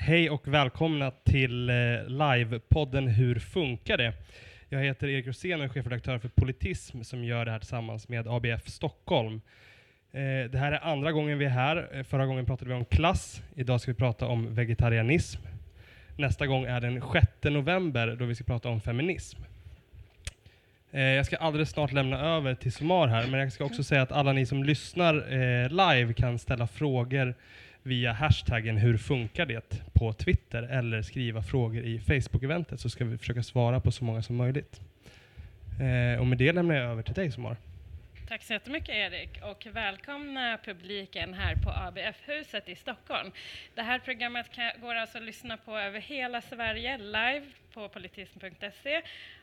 Hej och välkomna till livepodden Hur funkar det? Jag heter Erik Rosén och är chefredaktör för Politism som gör det här tillsammans med ABF Stockholm. Det här är andra gången vi är här. Förra gången pratade vi om klass. Idag ska vi prata om vegetarianism. Nästa gång är den 6 november då vi ska prata om feminism. Jag ska alldeles snart lämna över till Sumar här, men jag ska också säga att alla ni som lyssnar live kan ställa frågor via hashtaggen hur funkar det på Twitter eller skriva frågor i Facebook-eventet, så ska vi försöka svara på så många som möjligt. Och med det lämnar jag över till dig, Sumar. Tack så jättemycket, Erik, och välkomna publiken här på ABF-huset i Stockholm. Det här programmet går alltså att lyssna på över hela Sverige live på politism.se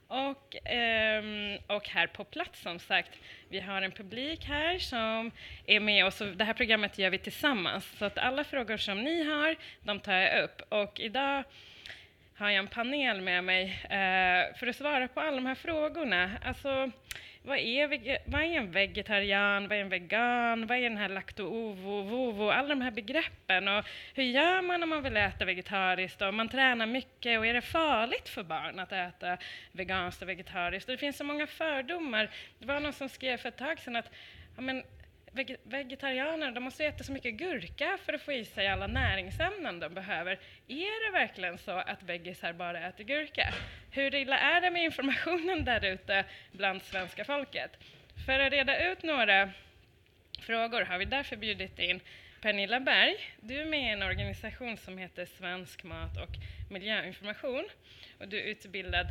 och här på plats, som sagt. Vi har en publik här som är med oss, och det här programmet gör vi tillsammans. Så att alla frågor som ni har, de tar jag upp. Och idag har jag en panel med mig för att svara på alla de här frågorna. Alltså, vad är en vegetarian? Vad är en vegan? Vad är den här lakto-ovo, alla de här begreppen? Och hur gör man om man vill äta vegetariskt? Och man tränar mycket, och är det farligt för barn att äta veganskt och vegetariskt? Och det finns så många fördomar. Det var någon som skrev för ett tag sedan att vegetarianer, de måste äta så mycket gurka för att få i sig alla näringsämnen de behöver. Är det verkligen så att vegisar bara äter gurka? Hur illa är det med informationen där ute bland svenska folket? För att reda ut några frågor har vi därför bjudit in Pernilla Berg. Du är med i en organisation som heter Svensk mat- och miljöinformation. Och du är utbildad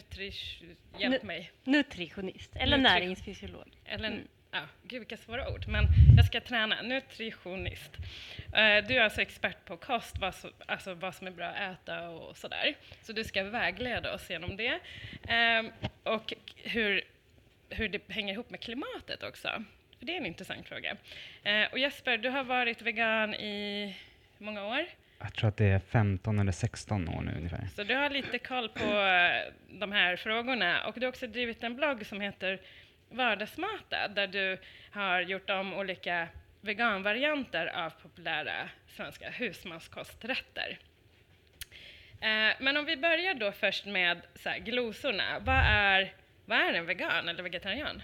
nutritionist eller näringsfysiolog. Ja, gud vilka svåra ord, men jag ska träna. Nutritionist. Du är alltså expert på kost, vad som är bra att äta och sådär. Så du ska vägleda oss genom det. Och hur det hänger ihop med klimatet också. För det är en intressant fråga. Och Jesper, du har varit vegan i många år? Jag tror att det är 15 eller 16 år nu ungefär. Så du har lite koll på de här frågorna. Och du har också drivit en blogg som heter Vardagsmata, där du har gjort om olika veganvarianter av populära svenska husmanskosträtter. Men om vi börjar då först med så här, glosorna. Vad är en vegan eller vegetarian?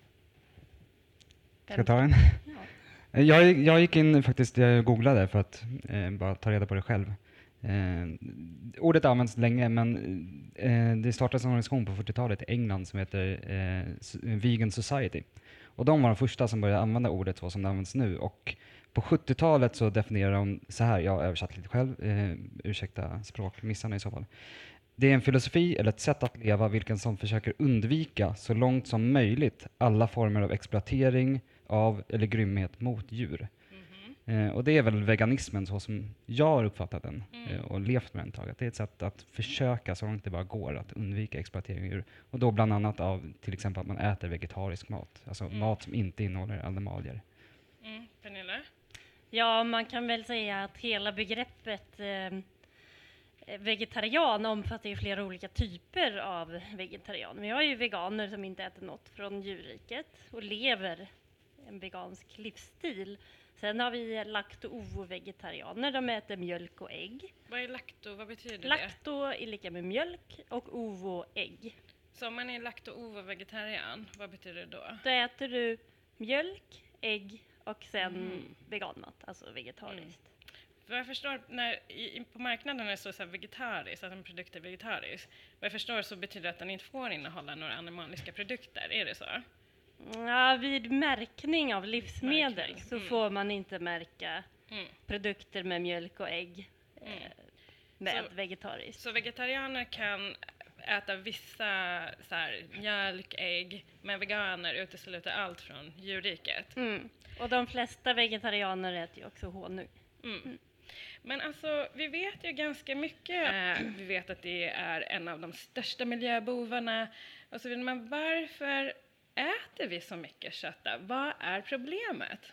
Ska jag ta en? Ja. Jag gick in faktiskt, jag googlade för att bara ta reda på det själv. Ordet används länge, men det startades en organisation på 40-talet i England som heter Vegan Society. Och de var de första som började använda ordet så som det används nu. Och på 70-talet så definierade de så här, jag har översatt lite själv, ursäkta språkmissarna i så fall. Det är en filosofi eller ett sätt att leva vilken som försöker undvika så långt som möjligt alla former av exploatering av eller grymhet mot djur. Och det är väl veganismen så som jag har uppfattat den och levt med den taget. Det är ett sätt att försöka så långt det bara går att undvika exploatering av djur. Och då bland annat av till exempel att man äter vegetarisk mat. Alltså mat som inte innehåller animalier. Pernilla? Ja, man kan väl säga att hela begreppet vegetarian omfattar ju flera olika typer av vegetarian. Vi har ju veganer som inte äter något från djurriket och lever en vegansk livsstil. Sen har vi lakto-ovo-vegetarianer, de äter mjölk och ägg. Vad är lakto? Vad betyder det? Lakto är lika med mjölk och ovo ägg. Så om man är lakto-ovo-vegetarian, vad betyder det då? Då äter du mjölk, ägg och sen veganmat, alltså vegetariskt. För jag förstår, på marknaden är det så här vegetariskt, att en produkt är vegetarisk. Vad jag förstår så betyder det att den inte får innehålla några animaliska produkter, är det så? Ja, vid märkning av livsmedel så får man inte märka produkter med mjölk och ägg med vegetariskt. Så vegetarianer kan äta vissa så här, mjölk, ägg, men veganer utesluter allt från djurriket. Och de flesta vegetarianer äter ju också honung. Men alltså, vi vet ju ganska mycket. Vi vet att det är en av de största miljöbovarna. Och så vidare. Men varför äter vi så mycket kött? Vad är problemet?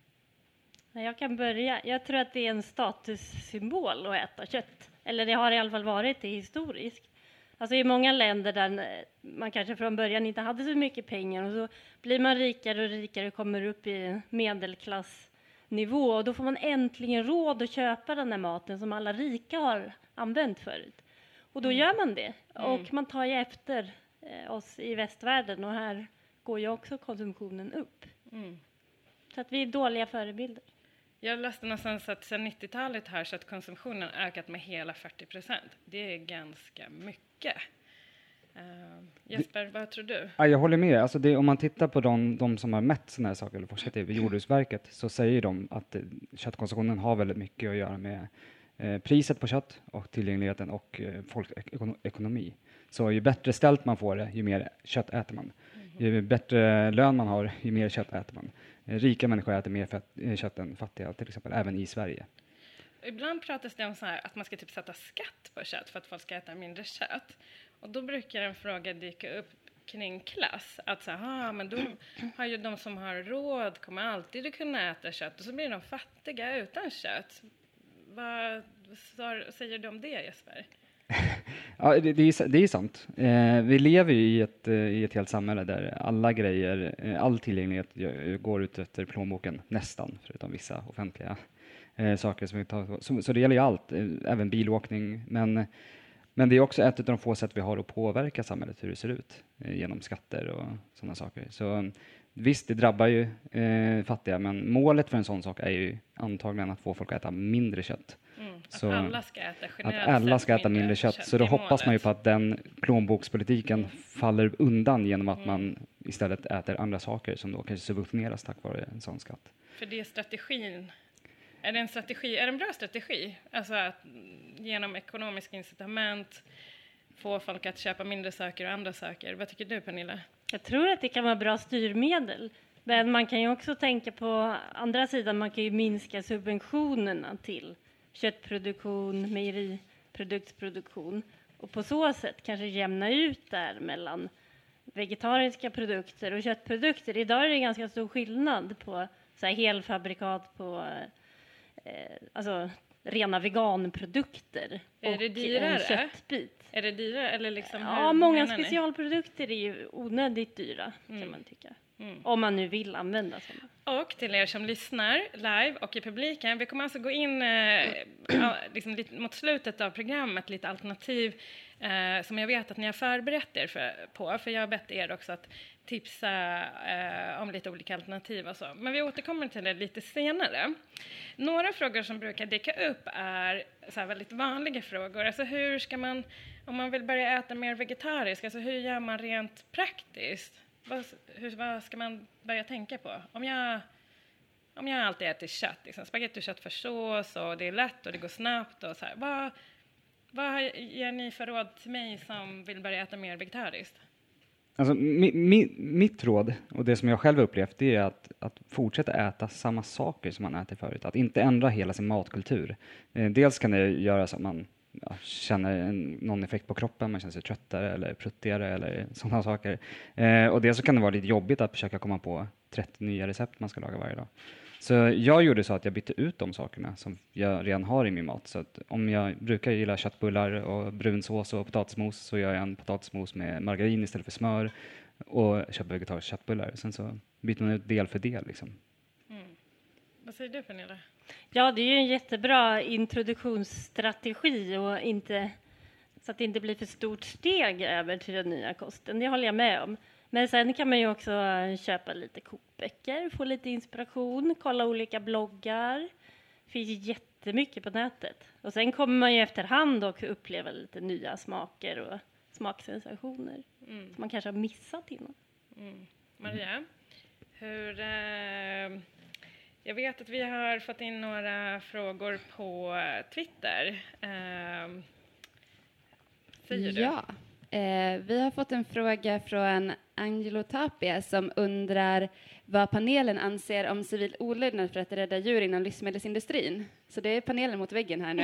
Jag kan börja. Jag tror att det är en statussymbol att äta kött. Eller det har i alla fall varit det historiskt. Alltså i många länder där man kanske från början inte hade så mycket pengar och så blir man rikare och rikare och kommer upp i medelklass nivå. Och då får man äntligen råd att köpa den här maten som alla rika har använt förut. Och då gör man det. Och man tar ju efter oss i västvärlden. Och här går ju också konsumtionen upp. Så att vi är dåliga förebilder. Jag läste någonstans att sedan 90-talet här så att konsumtionen ökat med hela 40%. Det är ganska mycket. Jesper, vad tror du? Ja, jag håller med. Alltså om man tittar på de som har mätt sådana här saker, eller forskat i Jordbruksverket, så säger de att köttkonsumtionen har väldigt mycket att göra med priset på kött och tillgängligheten och folkekonomi. Så ju bättre ställt man får det, ju mer kött äter man. Ju bättre lön man har, ju mer kött äter man. Rika människor äter mer kött än fattiga, till exempel, även i Sverige. Ibland pratas det om så här att man ska typ sätta skatt på kött för att folk ska äta mindre kött. Och då brukar en fråga dyka upp kring klass. Att så här, men då har ju de som har råd kommer alltid att kunna äta kött. Och så blir de fattiga utan kött. Vad säger du om det, Jesper? Ja, det är sant. Vi lever ju i ett helt samhälle där alla grejer, all tillgänglighet går ut efter plånboken, nästan, förutom vissa offentliga saker som vi tar. Så det gäller ju allt, även bilåkning. Men det är också ett av de få sätt vi har att påverka samhället, hur det ser ut, genom skatter och sådana saker. Så visst, det drabbar ju fattiga, men målet för en sån sak är ju antagligen att få folk att äta mindre kött. Att alla ska äta generellt att alla ska äta mindre kött. Så då hoppas man ju på att den plånbokspolitiken faller undan genom att man istället äter andra saker som då kanske subventioneras tack vare en sån skatt. För det är strategin. Är det en bra strategi? Alltså att genom ekonomiska incitament få folk att köpa mindre saker och andra saker. Vad tycker du, Pernilla? Jag tror att det kan vara bra styrmedel. Men man kan ju också tänka på andra sidan, man kan ju minska subventionerna till köttproduktion, mejeriproduktion och på så sätt kanske jämna ut där mellan vegetariska produkter och köttprodukter. Idag är det ganska stor skillnad på så här helfabrikat på alltså rena veganprodukter är och det dyrare? Köttbit. Är det dyrare eller liksom Ja, många specialprodukter är ju onödigt dyra kan man tycka. Om man nu vill använda sådana. Och till er som lyssnar live och i publiken, vi kommer alltså gå in liksom lite mot slutet av programmet, lite alternativ som jag vet att ni har förberett er för jag har bett er också att tipsa om lite olika alternativ och så. Men vi återkommer till det lite senare. Några frågor som brukar dyka upp är så här väldigt vanliga frågor. Alltså hur ska man, om man vill börja äta mer vegetariskt, alltså hur gör man rent praktiskt? Vad ska man börja tänka på? Om jag alltid äter kött, liksom spagetti och köttfärssås och det är lätt och det går snabbt och så här. Vad ger ni för råd till mig som vill börja äta mer vegetariskt? Alltså, mitt råd, och det som jag själv upplevt, det är att fortsätta äta samma saker som man äter förut. Att inte ändra hela sin matkultur. Dels kan det göra så att man känner någon effekt på kroppen, man känner sig tröttare eller pruttigare eller sådana saker. Och dels så kan det vara lite jobbigt att försöka komma på 30 nya recept man ska laga varje dag. Så jag gjorde så att jag bytte ut de sakerna som jag redan har i min mat. Så att om jag brukar gilla köttbullar och brunsås och potatismos, så gör jag en potatismos med margarin istället för smör och köper vegetariska köttbullar. Sen så byter man ut del för del liksom. Vad säger du, Pernilla? Ja, det är ju en jättebra introduktionsstrategi och så att det inte blir för stort steg över till den nya kosten. Det håller jag med om. Men sen kan man ju också köpa lite kokböcker, få lite inspiration, kolla olika bloggar. Det finns jättemycket på nätet. Och sen kommer man ju efterhand och uppleva lite nya smaker och smaksensationer som man kanske har missat innan. Maria, jag vet att vi har fått in några frågor på Twitter. Säger du? Ja, vi har fått en fråga från Angelo Tapia som undrar vad panelen anser om civil olydnad för att rädda djur inom livsmedelsindustrin. Så det är panelen mot väggen här nu.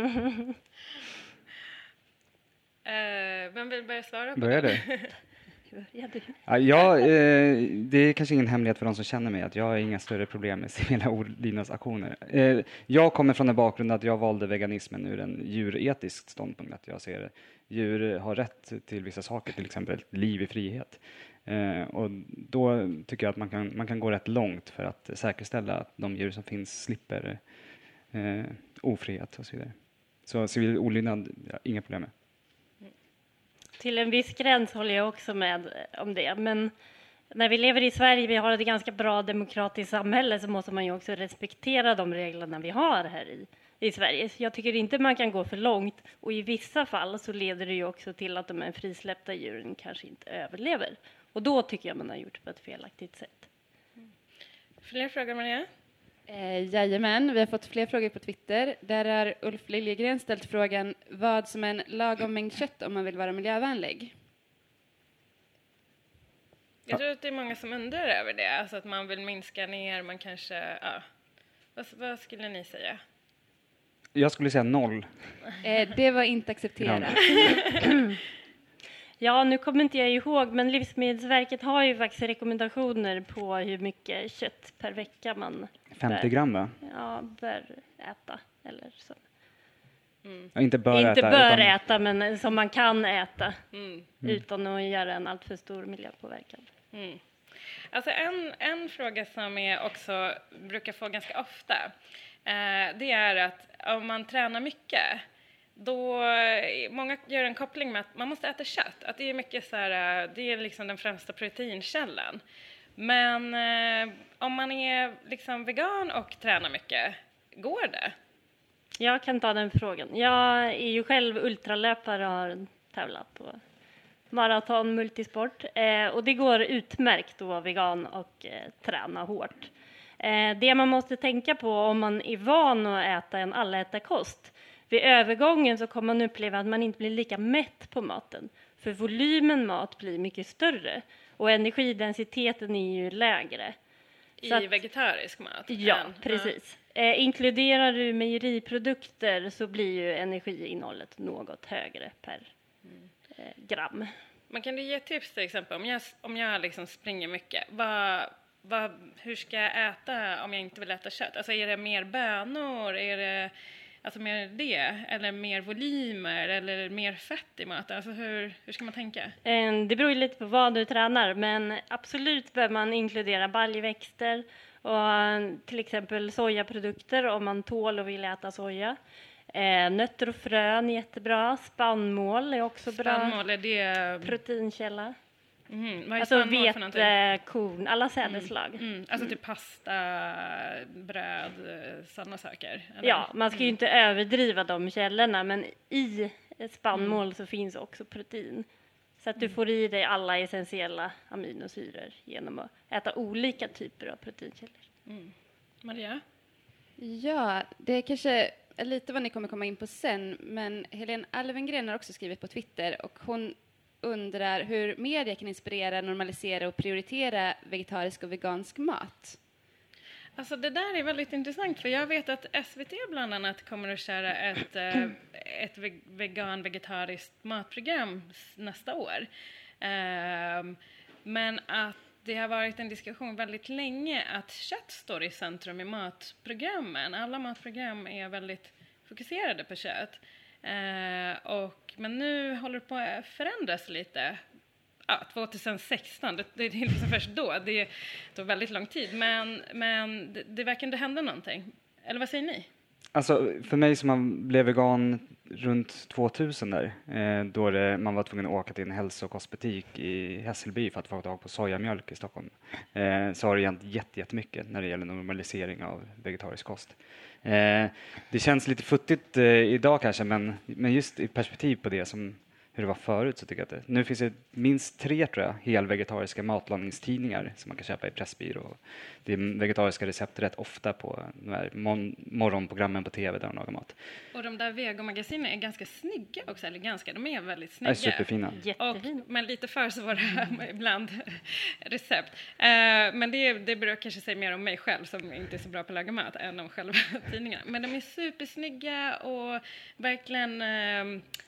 Vem vill börja svara på Börjar det? du? Ja, det är kanske ingen hemlighet för de som känner mig att jag har inga större problem med civila olydnadsaktioner. Jag kommer från en bakgrund att jag valde veganismen ur en djuretisk ståndpunkt. Att jag ser djur har rätt till vissa saker, till exempel ett liv i frihet. Och då tycker jag att man kan gå rätt långt för att säkerställa att de djur som finns slipper ofrihet och så vidare. Så civil olydnad, inga problem med. Till en viss gräns håller jag också med om det. Men när vi lever i Sverige, vi har ett ganska bra demokratiskt samhälle, så måste man ju också respektera de reglerna vi har här i Sverige. Så jag tycker inte man kan gå för långt. Och i vissa fall så leder det ju också till att de här frisläppta djuren kanske inte överlever. Och då tycker jag man har gjort på ett felaktigt sätt. Fler frågor, Maria? Jajamän, vi har fått fler frågor på Twitter. Där har Ulf Liljegren ställt frågan vad som är en lagom mängd kött om man vill vara miljövänlig. Jag tror att det är många som undrar över det. Alltså att man vill minska ner, man kanske... Ja. Vad skulle ni säga? Jag skulle säga 0. Det var inte accepterat. Ja, nu kommer inte jag ihåg, men Livsmedelsverket har ju faktiskt rekommendationer på hur mycket kött per vecka man 50 gram, va? Ja, bör äta. Eller så. Ja, inte bör inte äta. Bör utan... äta, men som man kan äta utan att göra en alltför stor miljöpåverkan. Alltså en fråga som jag också brukar få ganska ofta, det är att om man tränar mycket, då många gör en koppling med att man måste äta kött. Att det är mycket så här, det är liksom den främsta proteinkällan. Men om man är liksom vegan och tränar mycket, går det? Jag kan ta den frågan. Jag är ju själv ultralöpare och har tävlat på maraton, multisport. Och det går utmärkt att vara vegan och träna hårt. Det man måste tänka på om man är van att äta en allätarkost. Vid övergången så kommer man uppleva att man inte blir lika mätt på maten. För volymen mat blir mycket större. Och energidensiteten är ju lägre. I vegetarisk mat? Ja, precis. Inkluderar du mejeriprodukter så blir ju energiinnehållet något högre per gram. Man kan du ge tips till exempel om jag liksom springer mycket, hur ska jag äta om jag inte vill äta kött? Alltså är det mer bönor, är det alltså mer det, eller mer volymer eller mer fett i maten? Alltså hur ska man tänka? Det beror ju lite på vad du tränar, men absolut bör man inkludera baljväxter och till exempel sojaprodukter om man tål och vill äta soja. Nötter och frön är jättebra. Spannmål är också bra. Spannmål, är det proteinkälla. Vad är alltså spannmål för någonting? Vete, korn, alla sädesslag. Alltså typ pasta, bröd, sådana saker? Eller? Ja, man ska ju inte överdriva de källorna, men i spannmål så finns också protein. Så att du får i dig alla essentiella aminosyror genom att äta olika typer av proteinkällor. Maria? Ja, det är kanske lite vad ni kommer komma in på sen, men Helene Alvengren har också skrivit på Twitter och hon undrar hur media kan inspirera, normalisera och prioritera vegetarisk och vegansk mat. Alltså det där är väldigt intressant, för jag vet att SVT bland annat kommer att köra ett vegan-vegetariskt matprogram nästa år. Men att det har varit en diskussion väldigt länge att kött står i centrum i matprogrammen. Alla matprogram är väldigt fokuserade på kött. Men nu håller det på att förändras lite. 2016, det är liksom först då. Det tog väldigt lång tid. Men det verkar inte hända någonting. Eller vad säger ni? Alltså för mig som blev vegan runt 2000 där, då man var tvungen att åka till en hälsokostbutik i Hässelby för att få tag på sojamjölk i Stockholm, så har det hänt jättemycket när det gäller normalisering av vegetarisk kost. Det känns lite futtigt idag kanske, men just i perspektiv på det som hur det var förut så tycker jag att nu finns det minst 3 tror jag helvegetariska matlagningstidningar som man kan köpa i Pressbyrå. Det är vegetariska recept rätt ofta på de här morgonprogrammen på tv där de lagar mat. Och de där vegomagasinen är ganska snygga också, de är väldigt snygga. Är superfina. Men lite för svåra ibland recept. Men det beror kanske sig mer om mig själv som inte är så bra på att laga mat än om själva tidningarna. Men de är supersnygga och verkligen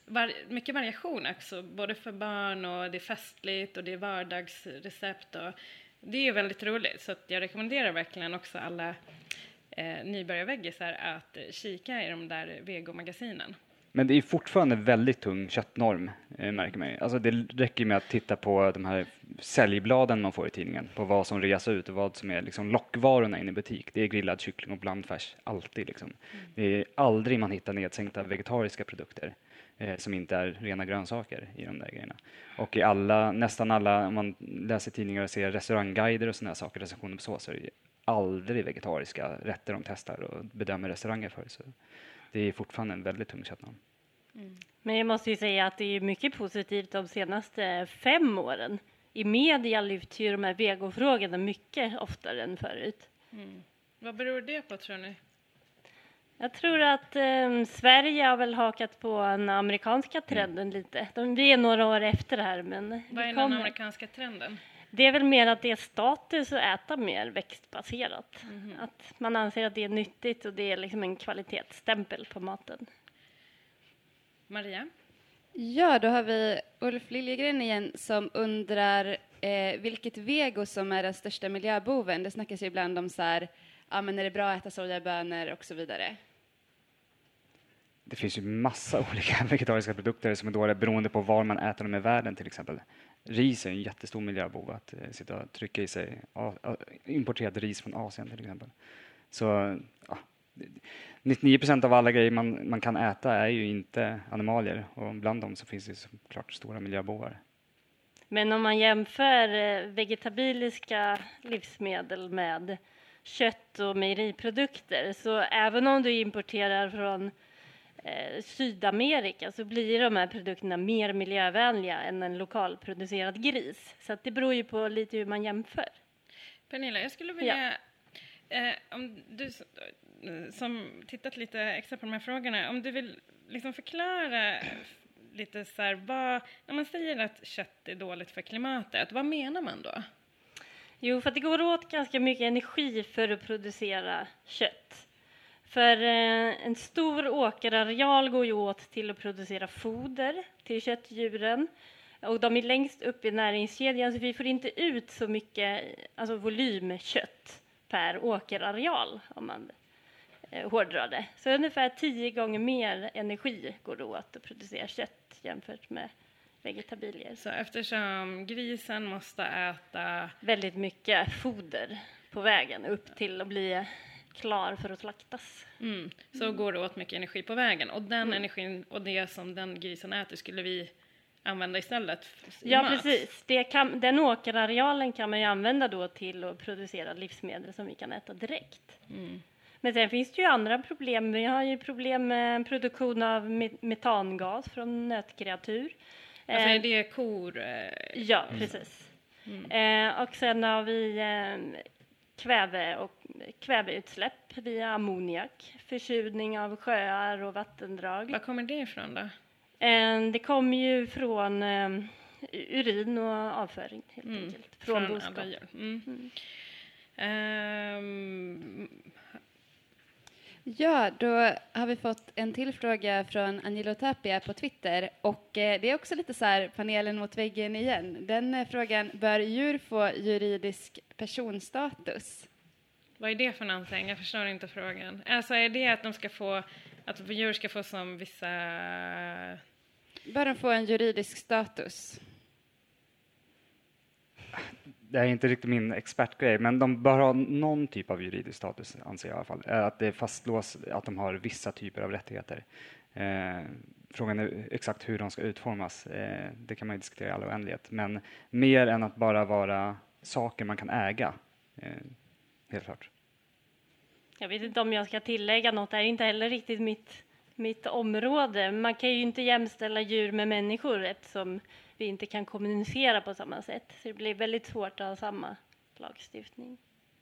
mycket variation också, både för barn och det är festligt och det är vardagsrecept och det är ju väldigt roligt, så att jag rekommenderar verkligen också alla nybörjarveggisar att kika i de där vegomagasinen. Men det är fortfarande väldigt tung köttnorm, märker man ju. Alltså det räcker med att titta på de här säljbladen man får i tidningen, på vad som reas ut och vad som är liksom lockvarorna in i butik. Det är grillad kyckling och blandfärs, alltid liksom. Det är aldrig man hittar nedsänkta vegetariska produkter som inte är rena grönsaker i de där grejerna. Och i nästan alla, om man läser tidningar och ser restaurangguider och sådana saker, recensioner på så är det aldrig vegetariska rätter de testar och bedömer restauranger för. Så det är fortfarande en väldigt tung köttnorm. Men jag måste ju säga att det är mycket positivt de senaste 5 åren. I media lyfts ju de här vegofrågorna mycket oftare än förut. Vad beror det på, tror ni? Jag tror att Sverige har väl hakat på den amerikanska trenden lite. Vi är några år efter här, men Vad är den amerikanska trenden? det är väl mer att det är status att äta mer växtbaserat. Att man anser att det är nyttigt och det är liksom en kvalitetsstämpel på maten. Maria? Ja, då har vi Ulf Liljegren igen som undrar vilket vego som är den största miljöboven. Det snackas ju ibland om så här, ja men är det bra att äta sojabönor och så vidare. Det finns ju massa olika vegetariska produkter som är dåliga beroende på var man äter dem i världen till exempel. Ris är en jättestor miljöbov att sitta och trycka i sig importerad ris från Asien till exempel. Så 99% av alla grejer man kan äta är ju inte animalier och bland dem så finns det såklart stora miljöbovar. Men om man jämför vegetabiliska livsmedel med kött och mejeriprodukter, så även om du importerar från Sydamerika så blir de här produkterna mer miljövänliga än en lokalproducerad gris. Så att det beror ju på lite hur man jämför. Pernilla, jag skulle vilja, om du som tittat lite extra på de här frågorna, om du vill liksom förklara lite så här, när man säger att kött är dåligt för klimatet, vad menar man då? Jo, för att det går åt ganska mycket energi för att producera kött. För en stor åkerareal går ju åt till att producera foder till köttdjuren. Och de är längst upp i näringskedjan, så vi får inte ut så mycket volymkött per åkerareal om man hårdrar det. Så ungefär 10 gånger mer energi går åt att producera kött jämfört med vegetabilier. Så eftersom grisen måste äta väldigt mycket foder på vägen upp till att bli klar för att slaktas. Så går det åt mycket energi på vägen. Och den energin och det som den grisen äter skulle vi använda istället i Ja, mat. precis. Den åkerarealen kan man ju använda då till att producera livsmedel som vi kan äta direkt. Men sen finns det ju andra problem. Vi har ju problem med produktion av metangas från nötkreatur. Alltså är det kor? Ja, precis. Och sen har vi kväveutsläpp via ammoniak, försurning av sjöar och vattendrag. Var kommer det ifrån då? Det kommer ju från urin och avföring helt enkelt. Från boskap. Ja, då har vi fått en till fråga från Angelo Tapia på Twitter. Och det är också lite så här panelen mot väggen igen. Den frågan, bör djur få juridisk personstatus? Vad är det för någonting? Jag förstår inte frågan. Alltså är det att att djur ska få som vissa... Bör de få en juridisk status? Det är inte riktigt min expertgrej, men de bör ha någon typ av juridisk status, anser jag i alla fall. Att det fastslås att de har vissa typer av rättigheter. Frågan är exakt hur de ska utformas. Det kan man ju diskutera i all oändlighet. Men mer än att bara vara saker man kan äga. Helt klart. Jag vet inte om jag ska tillägga något. Det är inte heller riktigt mitt område. Man kan ju inte jämställa djur med människor eftersom vi inte kan kommunicera på samma sätt. Så det blir väldigt svårt att ha samma lagstiftning.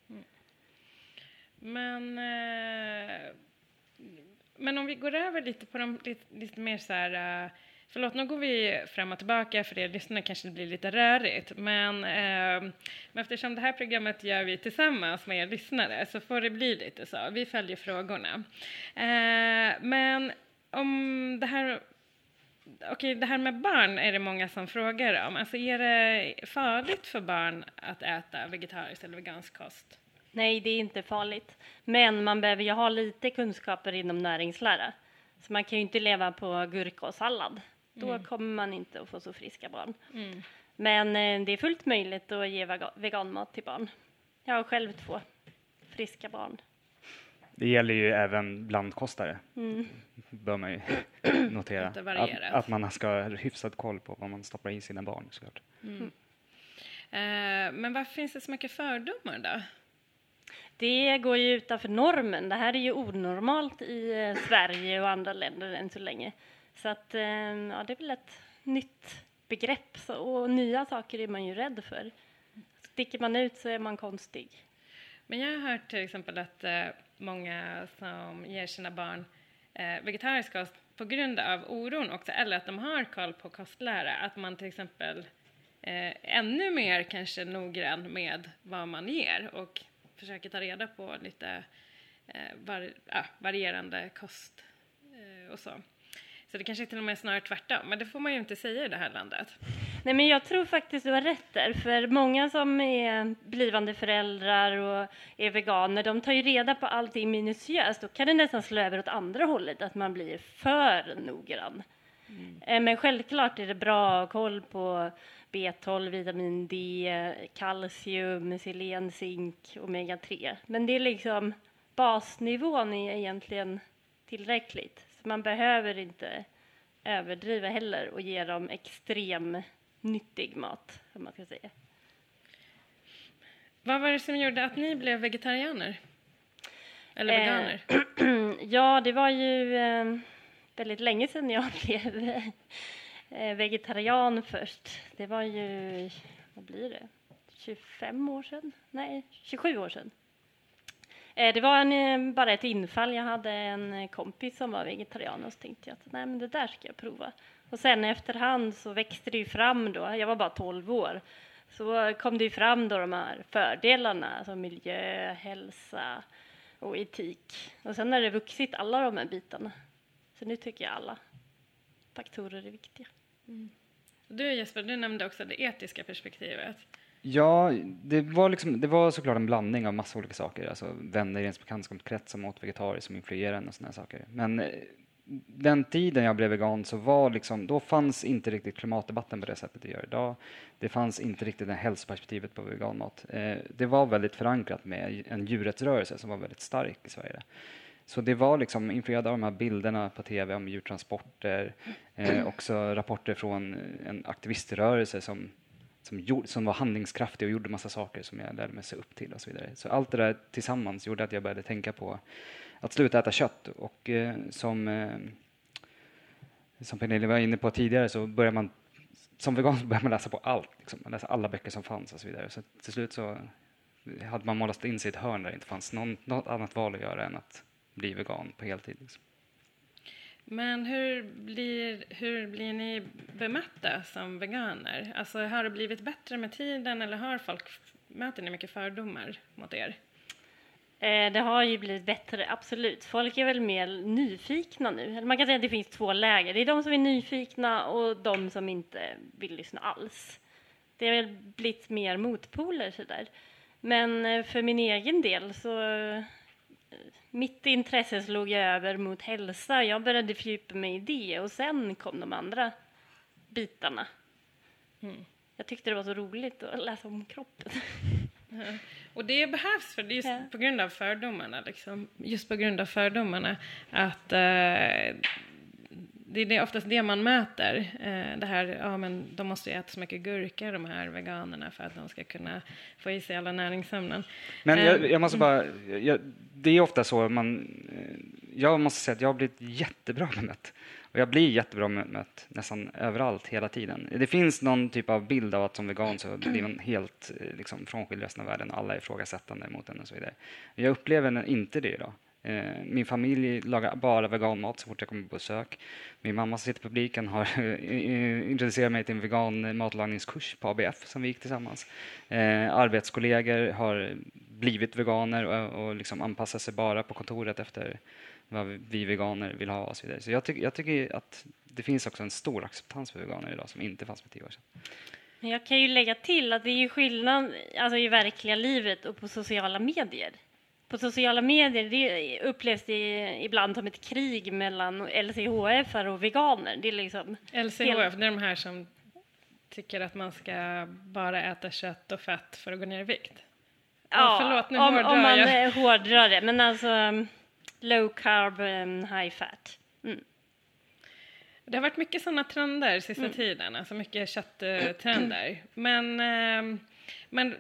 Men om vi går över lite på de lite mer så här... Förlåt, nu går vi fram och tillbaka för er lyssnare kanske det blir lite rörigt. Men eftersom det här programmet gör vi tillsammans med er lyssnare så får det bli lite så. Vi följer frågorna. Men om det här Okej, det här med barn är det många som frågar om. Alltså är det farligt för barn att äta vegetarisk eller vegansk kost? Nej, det är inte farligt. Men man behöver ju ha lite kunskaper inom näringslära. Så man kan ju inte leva på gurka och sallad. Då kommer man inte att få så friska barn. Men det är fullt möjligt att ge veganmat till barn. Jag har själv 2 friska barn. Det gäller ju även blandkostare. Bör man ju notera. Lite varierat. Att man ska ha hyfsad koll på vad man stoppar i sina barn, såklart. Men varför finns det så mycket fördomar då? Det går ju utanför normen. Det här är ju onormalt i Sverige och andra länder än så länge. Så att, ja, det är väl ett nytt begrepp. Och nya saker är man ju rädd för. Sticker man ut så är man konstig. Men jag har hört till exempel att många som ger sina barn vegetarisk kost på grund av oron också, eller att de har koll på kostlära, att man till exempel ännu mer kanske noggrann med vad man ger och försöker ta reda på lite varierande kost och så. Så det kanske är till och med snarare tvärtom, men det får man ju inte säga i det här landet. Nej, men jag tror faktiskt du har rätt där. För många som är blivande föräldrar och är veganer, de tar ju reda på allting minutiöst. Då kan det nästan slå över åt andra hållet, att man blir för noggrann. Men självklart är det bra att ha koll på B12, vitamin D, kalcium, selen, zink, omega 3. Men det är liksom basnivån är egentligen tillräckligt. Så man behöver inte överdriva heller och ge dem extrem nyttig mat, som man ska säga. Vad var det som gjorde att ni blev vegetarianer? Eller veganer? Ja, det var ju väldigt länge sedan jag blev vegetarian först. Det var ju, vad blir det? 25 år sedan? Nej, 27 år sedan. Det var bara ett infall. Jag hade en kompis som var vegetarian och så tänkte jag att nej, men det där ska jag prova. Och sen efterhand så växte det ju fram då. Jag var bara 12 år. Så kom det ju fram då de här fördelarna, alltså miljö, hälsa och etik. Och sen har det vuxit alla de här bitarna. Så nu tycker jag alla faktorer är viktiga. Du Jesper, du nämnde också det etiska perspektivet. Ja, det var såklart en blandning av massa olika saker. Alltså vänner i ens bekantskapskrets som åt vegetariskt som influerade en och sådana saker. Men den tiden jag blev vegan så var då fanns inte riktigt klimatdebatten på det sättet det gör idag. Det fanns inte riktigt det hälsoperspektivet på veganmat. Det var väldigt förankrat med en djurrättsrörelse som var väldigt stark i Sverige. Så det var influerad av de här bilderna på tv om djurtransporter. Också rapporter från en aktiviströrelse som var handlingskraftig och gjorde massa saker som jag lärde mig se upp till och så vidare. Så allt det där tillsammans gjorde att jag började tänka på att sluta äta kött. Och som Pernilla var inne på tidigare så börjar man som vegan börjar man läsa på allt. Man läser alla böcker som fanns och så vidare. Så till slut så hade man målat in sig i ett hörn där det inte fanns något annat val att göra än att bli vegan på heltid. Men hur blir ni bemötta som veganer? Alltså har det blivit bättre med tiden eller möter ni mycket fördomar mot er? Det har ju blivit bättre, absolut. Folk är väl mer nyfikna nu. Man kan säga att det finns 2 läger. Det är de som är nyfikna och de som inte vill lyssna alls. Det har väl blivit mer motpoler sådär. Men för min egen del så mitt intresse slog över mot hälsa. Jag började fördjupa mig i det och sen kom de andra bitarna. Jag tyckte det var så roligt att läsa om kroppen. Och det behövs för det är just på grund av fördomarna just på grund av fördomarna att det är oftast det man möter. Det här, men de måste ju äta så mycket gurka de här veganerna för att de ska kunna få i sig alla näringsämnen. Men jag måste bara, det är ofta så jag måste säga att jag har blivit jättebra bemött. Och jag blir jättebra bemött nästan överallt hela tiden. Det finns någon typ av bild av att som vegan så blir man helt frånskild resten av världen. Alla är ifrågasättande mot den och så vidare. Jag upplever inte det idag. Min familj lagar bara veganmat så fort jag kommer på besök. Min mamma som sitter i publiken har introducerat mig till en vegan matlagningskurs på ABF som vi gick tillsammans. Arbetskollegor har blivit veganer och liksom anpassar sig bara på kontoret efter vad vi veganer vill ha och så vidare. Så jag tycker att det finns också en stor acceptans för veganer idag som inte fanns för 10 år sedan. Jag kan ju lägga till att det är ju skillnad alltså i verkliga livet och på sociala medier. På sociala medier det upplevs det ibland som ett krig mellan LCHF och veganer. Det är liksom LCHF, det är de här som tycker att man ska bara äta kött och fett för att gå ner i vikt. Ja, förlåt, nu om man jag. hårdrar det. Men alltså low carb, high fat. Mm. Det har varit mycket sådana trender sista tiden, alltså mycket kötttrender. Men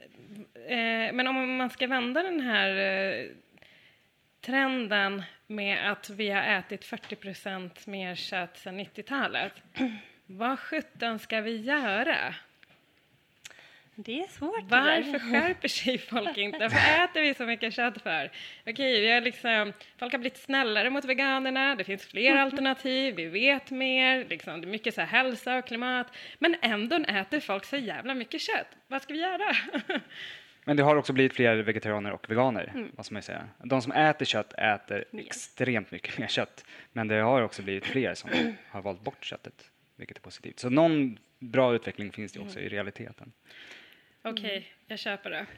om man ska vända den här trenden med att vi har ätit 40% mer kött sedan 90-talet, vad sjutton ska vi göra? Det är svårt. Varför skärper sig folk inte? Varför äter vi så mycket kött för? Okej, vi har folk har blivit snällare mot veganerna. Det finns fler alternativ. Vi vet mer. Liksom, det är mycket så här hälsa och klimat. Men ändå äter folk så jävla mycket kött. Vad ska vi göra? Men det har också blivit fler vegetarianer och veganer, vad ska man säga. De som äter kött äter extremt mycket mer kött. Men det har också blivit fler som har valt bort köttet, vilket är positivt. Så någon bra utveckling finns det också i realiteten. Okej, jag köper det.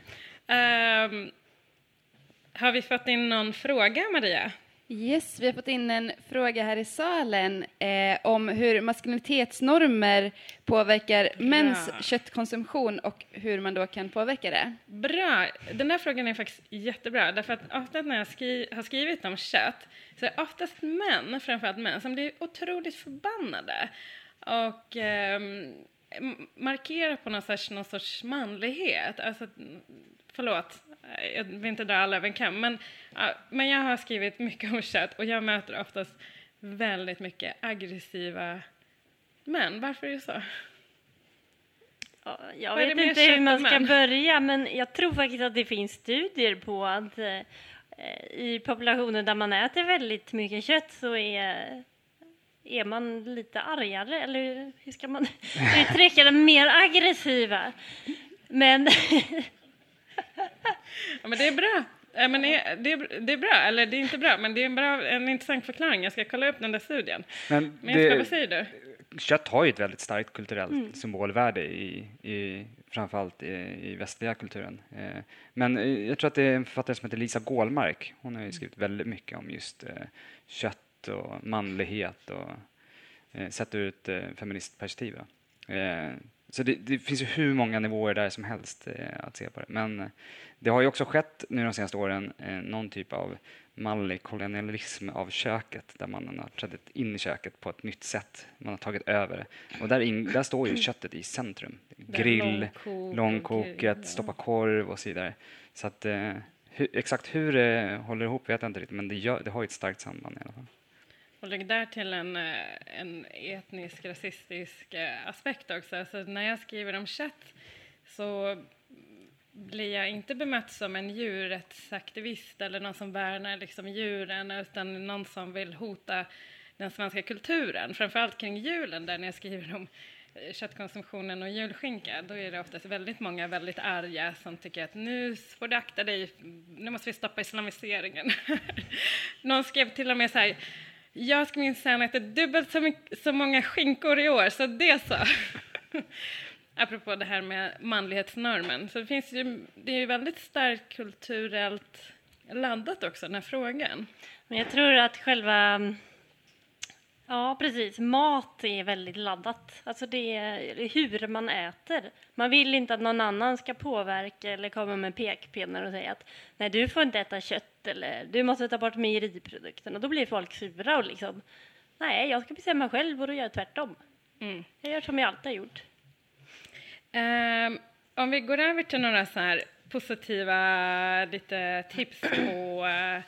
Har vi fått in någon fråga, Maria? Yes, vi har fått in en fråga här i salen om hur maskulinitetsnormer påverkar mäns köttkonsumtion och hur man då kan påverka det. Bra, den där frågan är faktiskt jättebra. Därför att ofta när jag har skrivit om kött så är det oftast män, framförallt män, som blir otroligt förbannade. Och markerar på någon sorts manlighet. Alltså, förlåt, jag vill inte dra alla över en kam, men jag har skrivit mycket om kött och jag möter oftast väldigt mycket aggressiva män. Varför är det så? Ja, jag vet inte hur man ska börja, men jag tror faktiskt att det finns studier på att i populationer där man äter väldigt mycket kött så är man lite argare, eller hur ska man uttrycka det, mer aggressiva. Men ja, men det är bra. Men det är bra, eller det är inte bra, men det är en intressant förklaring. Jag ska kolla upp den där studien. Men vad säger du? Kött har ju ett väldigt starkt kulturellt symbolvärde framförallt i västliga kulturen. Men jag tror att det är en författare som heter Lisa Gålmark. Hon har ju skrivit väldigt mycket om just kött och manlighet och sett ur ett feministperspektiv. Så det finns ju hur många nivåer där som helst att se på det. Men det har ju också skett nu de senaste åren någon typ av manlig kolonialism av köket där man har trätt in i köket på ett nytt sätt. Man har tagit över det. Och där står ju köttet i centrum. Grill, långkoket, stoppa korv och så vidare. Så att exakt hur det håller ihop vet jag inte riktigt, men det har ju ett starkt samband i alla fall. Och lägg där till en etnisk, rasistisk aspekt också. Alltså när jag skriver om kött så blir jag inte bemött som en djurrättsaktivist eller någon som värnar liksom djuren, utan någon som vill hota den svenska kulturen. Framförallt kring julen, där när jag skriver om köttkonsumtionen och julskinka, då är det oftast väldigt många väldigt arga som tycker att nu får du akta dig, nu måste vi stoppa islamiseringen. Någon skrev till och med så här: jag ska minsann äta dubbelt så många skinkor i år, så det så. Apropå det här med manlighetsnormen. Så det är ju väldigt starkt kulturellt laddat också, den här frågan. Men jag tror att ja, precis. Mat är väldigt laddat. Alltså det är hur man äter. Man vill inte att någon annan ska påverka eller komma med pekpinnar och säga att nej, du får inte äta kött eller du måste ta bort mejeriprodukten. Och då blir folk sura och liksom, nej, jag ska bestämma själv och då gör jag tvärtom. Jag gör som jag alltid har gjort. Om vi går över till några så här positiva lite tips på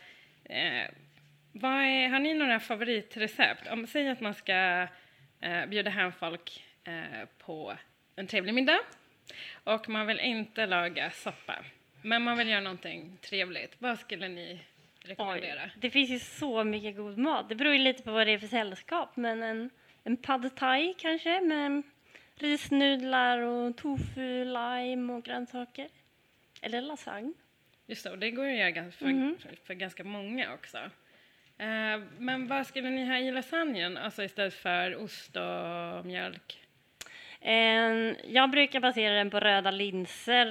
har ni några favoritrecept? Om säg att man ska bjuda hem folk på en trevlig middag och man vill inte laga soppa, men man vill göra någonting trevligt. Vad skulle ni rekommendera? Oj, det finns ju så mycket god mat. Det beror ju lite på vad det är för sällskap. Men en pad thai kanske med risnudlar och tofu, lime och grönsaker. Eller lasagne. Just det, och det går ju att göra för ganska många också. Men vad skulle ni ha i lasagnen, alltså istället för ost och mjölk? Jag brukar basera den på röda linser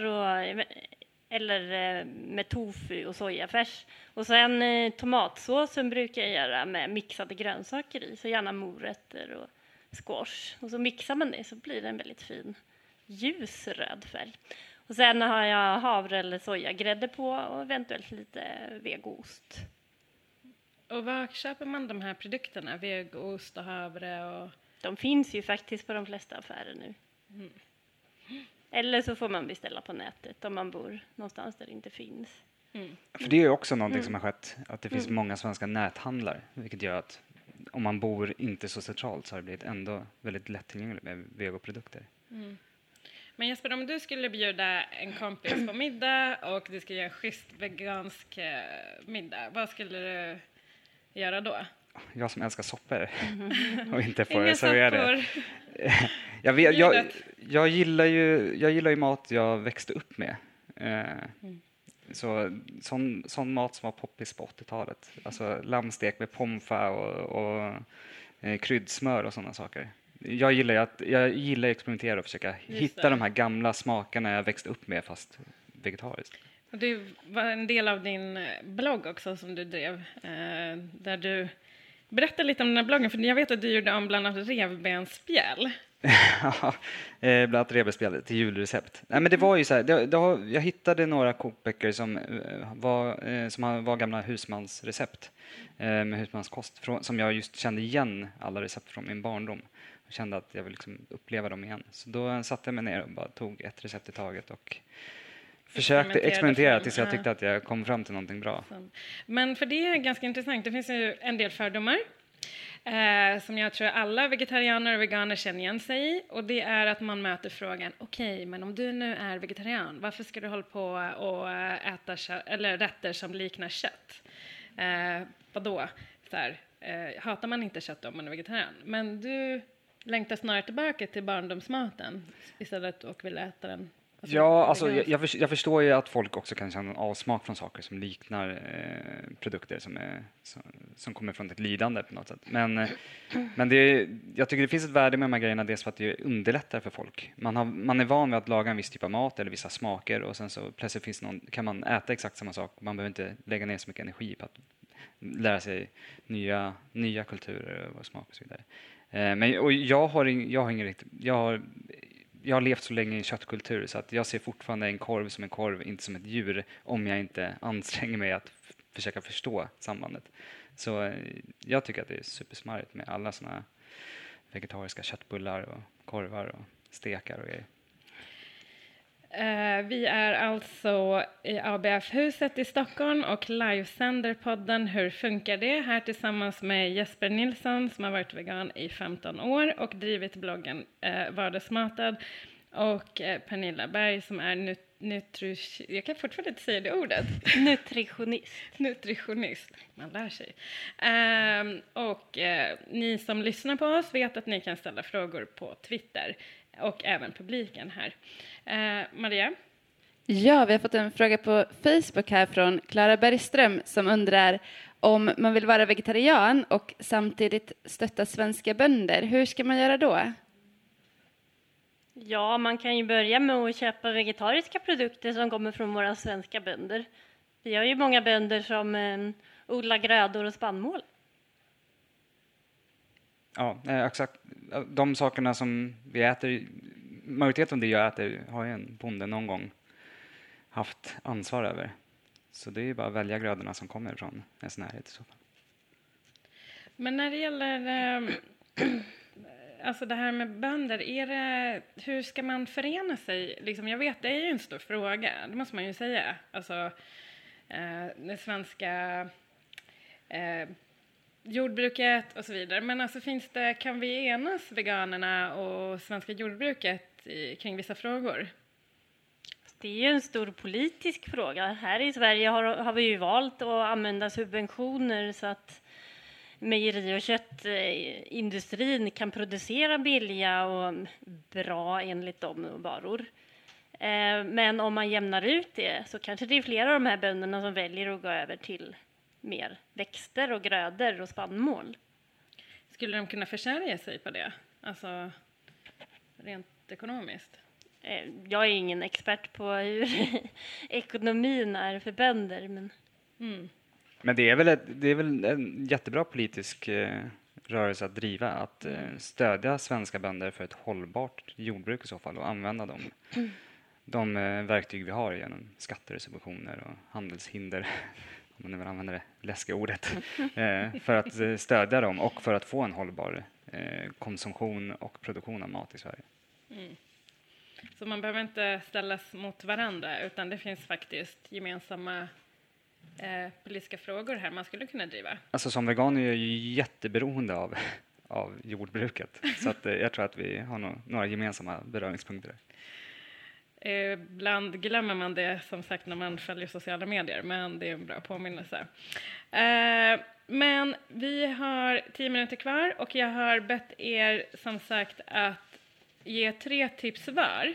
eller med tofu och sojafärs. Och sen tomatsåsen brukar jag göra med mixade grönsaker i, så gärna morötter och squash. Och så mixar man det så blir det en väldigt fin ljus röd färg. Och sen har jag havre eller sojagrädde på och eventuellt lite vegoost. Och var köper man de här produkterna? Vegoost och havre och... De finns ju faktiskt på de flesta affärer nu. Mm. Eller så får man beställa på nätet om man bor någonstans där det inte finns. Mm. För det är ju också någonting som har skett, att det finns många svenska näthandlar, vilket gör att om man bor inte så centralt så har det blivit ändå väldigt lättillgängligt med vegoprodukter. Mm. Men Jesper, om du skulle bjuda en kompis på middag och du skulle göra en schysst vegansk middag, vad skulle du göra då? Jag som älskar soppor och inte får Inga servera det. soppor. Jag gillar ju mat jag växte upp med. Så sån mat som var poppis på 80-talet. Alltså lammstek med pommes och kryddsmör och sådana saker. Jag gillar att experimentera och försöka hitta de här gamla smakerna jag växte upp med fast vegetariskt. Och det var en del av din blogg också som du drev, där du berättar lite om den här bloggen, för jag vet att du gjorde om bland annat revbensspjäll. Bland annat revbensspjäll till julrecept. Nej, men det var ju så här, jag hittade några kokböcker som var gamla husmansrecept med husmanskost som jag just kände igen alla recept från min barndom. Jag kände att jag ville liksom uppleva dem igen. Så då satte jag mig ner och bara tog ett recept i taget och försökte experimentera tills jag tyckte att jag kom fram till någonting bra. Men för det är ganska intressant. Det finns ju en del fördomar som jag tror alla vegetarianer och veganer känner igen sig i. Och det är att man möter frågan, okej, men om du nu är vegetarian, varför ska du hålla på och äta rätter som liknar kött? Vadå? Hatar man inte kött om man är vegetarian? Men du längtar snarare tillbaka till barndomsmaten istället och vill äta den. Alltså, jag förstår ju att folk också kan känna en avsmak från saker som liknar produkter som kommer från ett lidande på något sätt. Men jag tycker det finns ett värde med de här grejerna, dels för att det underlättar för folk. Man är van vid att laga en viss typ av mat eller vissa smaker och sen så plötsligt kan man äta exakt samma sak. Man behöver inte lägga ner så mycket energi på att lära sig nya kulturer och smak och så vidare. Jag har levt så länge i en köttkultur så att jag ser fortfarande en korv som en korv, inte som ett djur, om jag inte anstränger mig att försöka förstå sambandet. Så jag tycker att det är supersmarrigt med alla såna vegetariska köttbullar och korvar och stekar och grejer. Vi är alltså i ABF-huset i Stockholm och livesänder podden Hur funkar det? Här tillsammans med Jesper Nilsson som har varit vegan i 15 år och drivit bloggen Vardagsmatad och Pernilla Berg som är jag kan fortfarande inte säga det ordet. Nutritionist. Man lär sig. Ni som lyssnar på oss vet att ni kan ställa frågor på Twitter och även publiken här. Maria? Ja, vi har fått en fråga på Facebook här från Clara Bergström som undrar om man vill vara vegetarian och samtidigt stötta svenska bönder. Hur ska man göra då? Ja, man kan ju börja med att köpa vegetariska produkter som kommer från våra svenska bönder. Vi har ju många bönder som odlar grödor och spannmål. Ja, exakt. De sakerna som vi äter, majoriteten av det jag äter har ju en bonde någon gång haft ansvar över. Så det är ju bara att välja grödorna som kommer från ens närhet i så fall. Men när det gäller alltså det här med bönder, hur ska man förena sig? Liksom, jag vet, det är ju en stor fråga, det måste man ju säga. Alltså, det svenska jordbruket och så vidare. Men alltså kan vi enas, veganerna och svenska jordbruket, kring vissa frågor? Det är ju en stor politisk fråga. Här i Sverige har vi ju valt att använda subventioner så att mejeri- och köttindustrin kan producera billiga och bra enligt dem varor. Men om man jämnar ut det så kanske det är flera av de här bönderna som väljer att gå över till mer växter och grödor och spannmål. Skulle de kunna försörja sig på det? Alltså rent ekonomiskt? Jag är ingen expert på hur ekonomin är för bönder. Men det är väl en jättebra politisk rörelse att driva, att stödja svenska bönder för ett hållbart jordbruk i så fall och använda de verktyg vi har genom skatter, subventioner och handelshinder, om man nu vill använda det läskiga ordet, för att stödja dem och för att få en hållbar konsumtion och produktion av mat i Sverige. Så man behöver inte ställas mot varandra, utan det finns faktiskt gemensamma politiska frågor här man skulle kunna driva. Alltså som vegan är jag ju jätteberoende av jordbruket, så att jag tror att vi har några gemensamma beröringspunkter. Ibland glömmer man det som sagt när man följer sociala medier, men det är en bra påminnelse. Men vi har 10 minuter kvar och jag har bett er som sagt att ge 3 tips var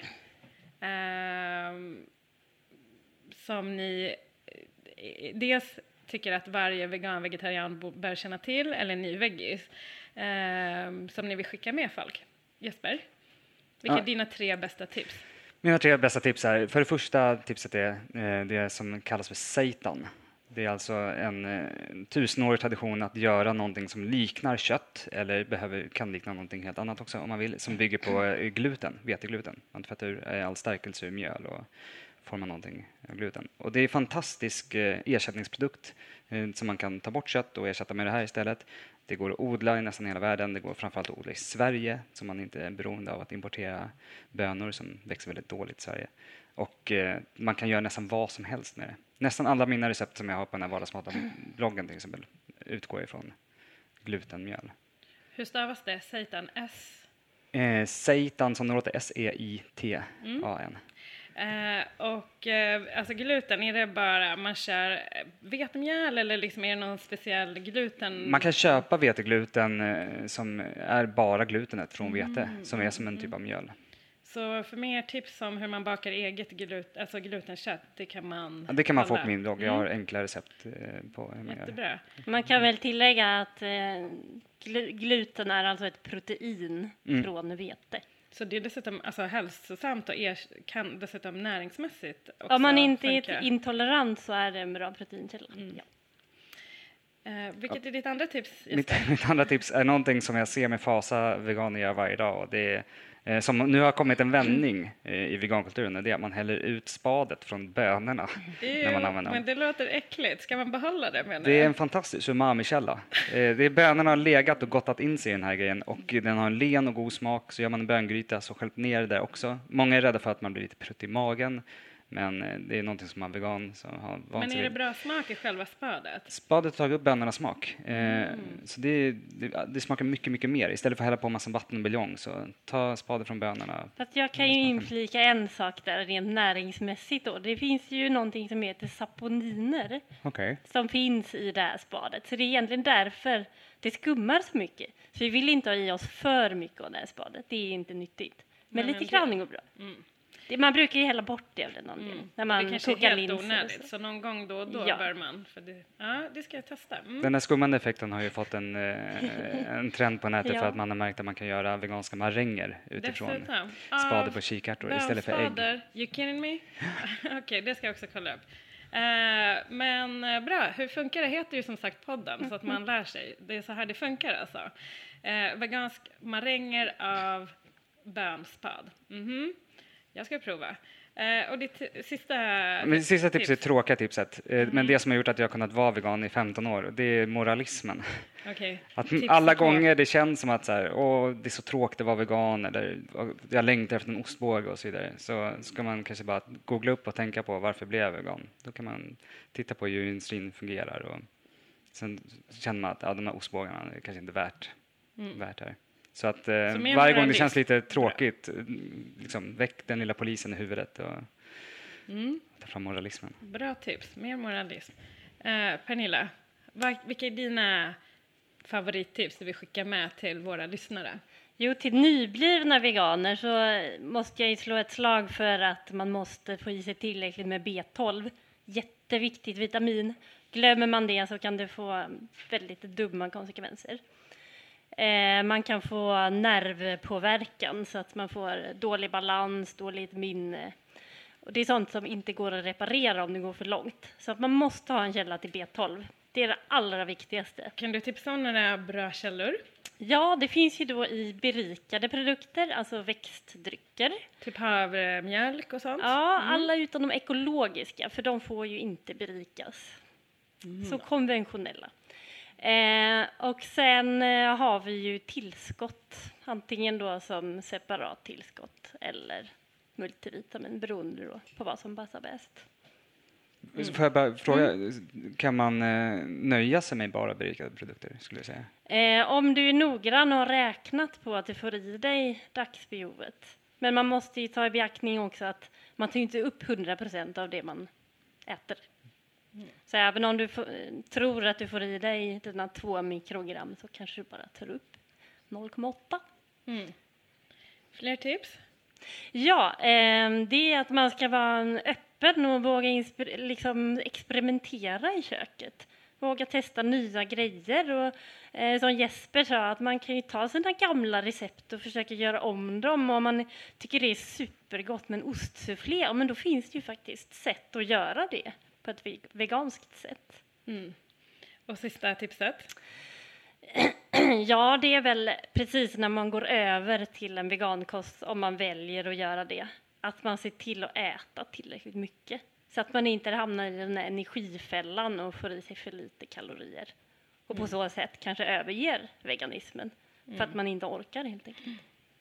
som ni dels tycker att varje vegan-vegetarian bör känna till, eller ni veggis, som ni vill skicka med folk. Jesper, vilka är dina 3 bästa tips? Mina 3 bästa tips är, för det första tipset är det som kallas för seitan. Det är alltså en 1000-årig tradition att göra någonting som liknar kött, eller kan likna någonting helt annat också om man vill, som bygger på gluten, vetegluten. Man tvättar ur all stärkelse ur mjöl och formar någonting av gluten. Och det är en fantastisk ersättningsprodukt som man kan ta bort kött och ersätta med det här istället. Det går att odla i nästan hela världen. Det går framförallt att odla i Sverige, så man inte är beroende av att importera bönor som växer väldigt dåligt i Sverige. Och man kan göra nästan vad som helst med det. Nästan alla mina recept som jag har på den här vardagsmaten-bloggen till exempel utgår ifrån glutenmjöl. Hur stavas det? Seitan? S? Seitan som det låter, S-E-I-T-A-N. Alltså gluten, är det bara man kör vetemjöl eller liksom är det någon speciell gluten? Man kan köpa vetegluten som är bara glutenet från vete, som är som en typ av mjöl. Så för mer tips om hur man bakar eget glutenkött, det kan man få på min blogg. Jag har enkla recept på hur man Jättebra. gör. Man kan väl tillägga att gluten är alltså ett protein från vete. Så det är dessutom hälsosamt och kan dessutom näringsmässigt också om man inte funka. är intolerant så är det en bra proteinkälla. Vilket är ditt andra tips? Mitt andra tips är någonting som jag ser med fasa veganer gör varje dag. Och det är, som nu har kommit en vändning i vegankulturen, det är att man häller ut spadet från bönorna när man använder dem. Men det låter äckligt. Ska man behålla det, menar Det är en fantastisk umami-källa. Bönorna har legat och gottat in sig i den här grejen, och den har en len och god smak. Så gör man en böngryta så skälp ner det där också. Många är rädda för att man blir lite prutt i magen. Men det är någonting som man vegan så har vant sig. Men är det bra smak i själva spadet? Spadet tar upp bönornas smak. Så det smakar mycket, mycket mer. Istället för att hälla på en massa vatten och buljong, så ta spadet från bönorna. Fast jag kan ju inflika en sak där rent näringsmässigt då. Det finns ju någonting som heter saponiner som finns i det här spadet. Så det är egentligen därför det skummar så mycket. Så vi vill inte ha i oss för mycket av det här spadet. Det är inte nyttigt. Men lite grann går bra. Man brukar ju hälla bort det av den anledningen. När man det kanske är helt linser onödigt, så någon gång då bör man. Det ska jag testa. Den här skummande effekten har ju fått en trend på nätet för att man har märkt att man kan göra veganska maränger utifrån spade på kikärtor istället för ägg. You kidding me? Okej, det ska jag också kolla upp. Men bra, hur funkar det? Heter ju som sagt podden, så att man lär sig. Det är så här det funkar alltså. Vegansk maränger av bönspad. Jag ska prova. Och ditt sista tips är tråkiga tipset. Men det som har gjort att jag har kunnat vara vegan i 15 år, det är moralismen. Okay. Att alla gånger det känns som att det är så tråkigt att vara vegan, eller jag längtar efter en ostbåge och så vidare, så ska man kanske bara googla upp och tänka på varför blev jag vegan. Då kan man titta på hur industrin fungerar, och sen känner man att de här ostbågarna är kanske inte värt det. Så att varje gång det känns lite tråkigt, liksom, väck den lilla polisen i huvudet och Ta fram moralismen. Bra tips, mer moralism. Pernilla, vilka är dina favorittips du vill skicka med till våra lyssnare? Jo, till nyblivna veganer så måste jag ju slå ett slag för att man måste få i sig tillräckligt med B12. Jätteviktigt vitamin. Glömmer man det så kan det få väldigt dumma konsekvenser. Man kan få nervpåverkan så att man får dålig balans, dåligt minne. Och det är sånt som inte går att reparera om det går för långt. Så att man måste ha en källa till B12. Det är det allra viktigaste. Kan du tipsa om några bra källor? Ja, det finns ju då i berikade produkter, alltså växtdrycker. Typ havremjölk och sånt? Ja, alla utom de ekologiska, för de får ju inte berikas. Så konventionella. Och sen har vi ju tillskott, antingen då som separat tillskott eller multivitamin, beroende då på vad som passar bäst. Får jag bara fråga, kan man nöja sig med bara berikade produkter, skulle jag säga? Om du är noggrann och har räknat på att du får i dig dagsbehovet. Men man måste ju ta i beaktning också att man tar inte upp 100% av det man äter. Så även om du tror att du får i dig dina 2 mikrogram så kanske du bara tar upp 0,8. Fler tips? Ja, det är att man ska vara öppen och våga liksom experimentera i köket. Våga testa nya grejer. Och som Jesper sa, att man kan ju ta sina gamla recept och försöka göra om dem. Och om man tycker det är supergott med en ostsufflé, men då finns det ju faktiskt sätt att göra det på ett veganskt sätt. Och sista tipset? Ja, det är väl precis när man går över till en vegankost, om man väljer att göra det, att man ser till att äta tillräckligt mycket. Så att man inte hamnar i den här energifällan och får i sig för lite kalorier. Och på så sätt kanske överger veganismen. För att man inte orkar helt enkelt.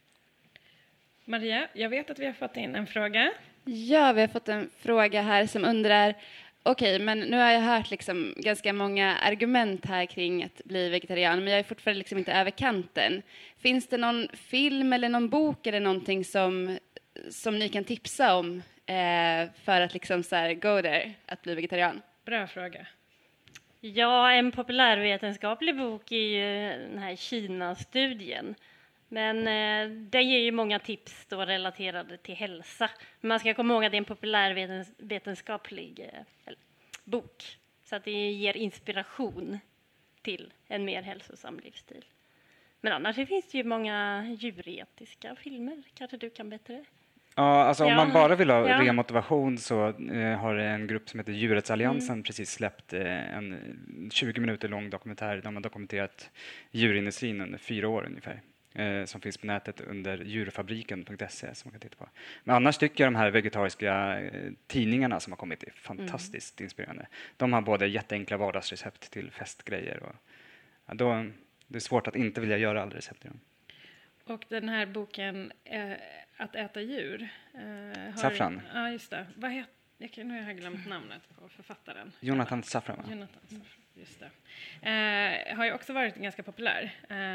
Maria, jag vet att vi har fått in en fråga. Ja, vi har fått en fråga här som undrar, okej, men nu har jag hört liksom ganska många argument här kring att bli vegetarian, men jag är fortfarande liksom inte över kanten. Finns det någon film eller någon bok eller någonting som ni kan tipsa om för att liksom så här go there, att bli vegetarian? Bra fråga. Ja, en populärvetenskaplig bok är ju den här Kina-studien. Men det ger ju många tips då relaterade till hälsa. Man ska komma ihåg att det är en populärvetenskaplig bok. Så att det ger inspiration till en mer hälsosam livsstil. Men annars finns det ju många djuretiska filmer. Kanske du kan bättre? Ja, alltså om man bara vill ha Ja. ren motivation så har en grupp som heter Djurrättsalliansen precis släppt en 20 minuter lång dokumentär där man dokumenterat djurindustrin under 4 år ungefär. Som finns på nätet under djurfabriken.se som man kan titta på. Men annars tycker jag de här vegetariska tidningarna som har kommit är fantastiskt inspirerande. De har både jätteenkla vardagsrecept till festgrejer och det är svårt att inte vilja göra alla recept i dem. Och den här boken Att äta djur. Safran. Ja, just det. Vad heter... Nu har jag glömt namnet på författaren. Jonathan Safran, va? Jonathan Safran, just det. Har ju också varit ganska populär.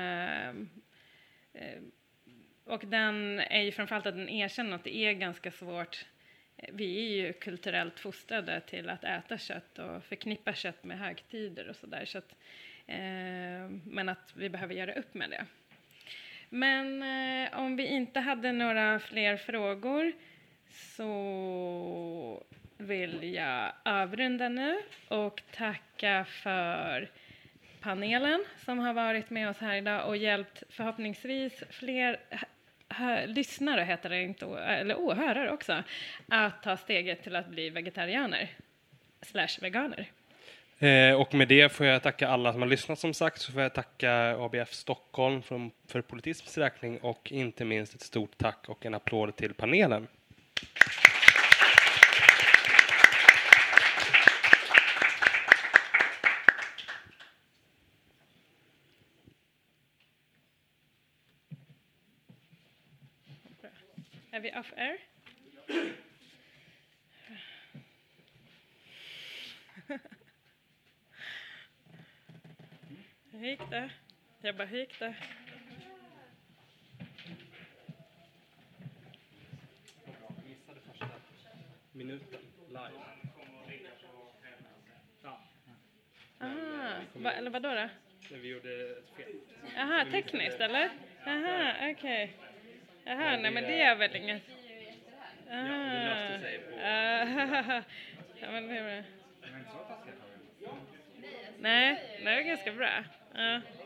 Och den är ju framförallt att den erkänner att det är ganska svårt. Vi är ju kulturellt fostrade till att äta kött och förknippa kött med högtider och sådär. Så att, men att vi behöver göra upp med det. Men om vi inte hade några fler frågor så vill jag avrunda nu och tacka för panelen som har varit med oss här idag och hjälpt förhoppningsvis fler lyssnare, heter det inte, eller åhörare också, att ta steget till att bli vegetarianer / veganer. Och med det får jag tacka alla som har lyssnat, som sagt. Så får jag tacka ABF Stockholm för Politisms räkning och inte minst ett stort tack och en applåd till panelen. Är vi off air? Hur gick det? Jag bara, hur gick det? Min minuten live. Ja. Eller vadå då? När vi gjorde ett fel. Aha, tekniskt eller? Aha, okej. Aha, nej men det är väl inget. Ja, det löste sig på... Ja, men det är bra. Nej, det är ganska bra. Ja.